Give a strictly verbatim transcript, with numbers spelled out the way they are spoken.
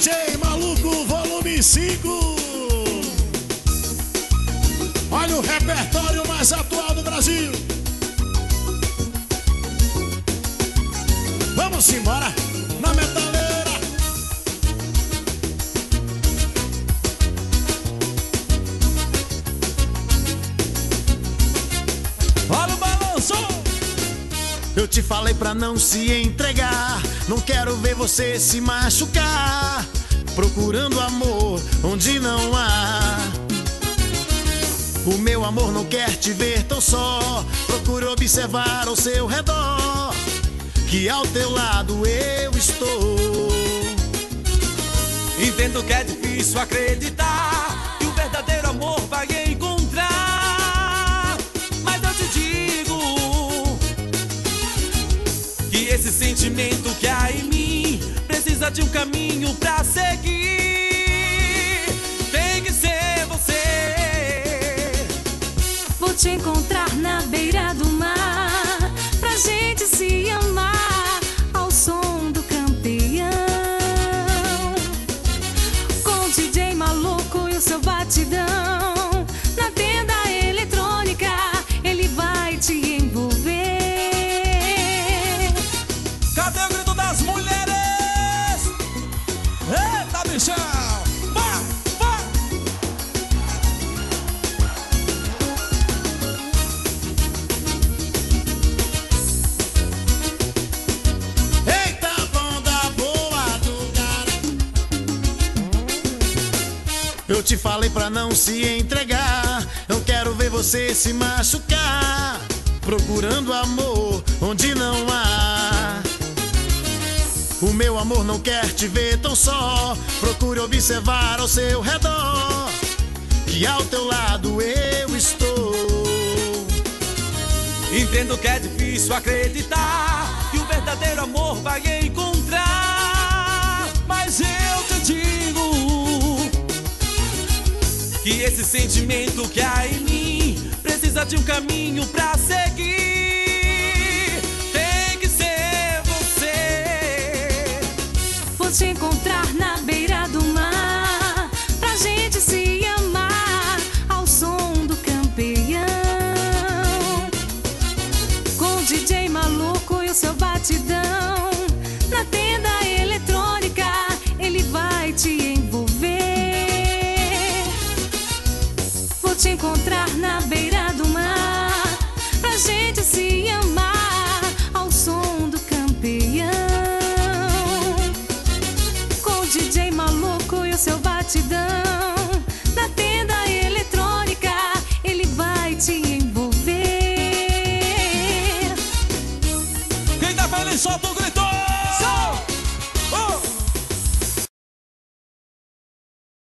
J Maluco Volume cinco. Olha o repertório mais atual do Brasil. Vamos embora na metaleira. Olha o balanço. Eu te falei pra não se entregar, não quero ver você se machucar, procurando amor onde não há. O meu amor não quer te ver tão só, procure observar ao seu redor, que ao teu lado eu estou. Entendo que é difícil acreditar que o verdadeiro amor vai encontrar, mas eu te digo que esse sentimento que há em mim precisa de um caminho pra seguir. Tem que ser você. Vou te encontrar na beira do mar, pra gente se amar ao som do campeão. Com o D J Maluco e o seu batidão, na tenda eletrônica ele vai te envolver. Cadê o grito das mulheres? Eita, bichão! Vai, vai! Eita, banda boa do cara. Eu te falei pra não se entregar, não quero ver você se machucar, procurando amor onde não há. O meu amor não quer te ver tão só, procure observar ao seu redor, que ao teu lado eu estou. Entendo que é difícil acreditar que o verdadeiro amor vai encontrar, mas eu te digo que esse sentimento que há em mim precisa de um caminho pra seguir. Tem que ser você. Vou te encontrar na beira do mar, pra gente se amar ao som do campeão. Com o D J Maluco e o seu batidão, na tenda eletrônica ele vai te envolver. Vou te encontrar na beira do mar, pra gente se amar ao som do campeão. Com o D J Maluco e o seu batidão, na tenda eletrônica ele vai te envolver. Quem tá feliz, solta o grito.